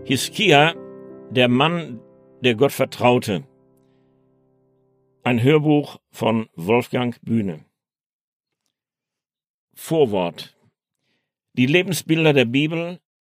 Hiskia, der Mann, der Gott vertraute. Ein Hörbuch von Wolfgang Bühne. Vorwort. Die Lebensbilder der Bibel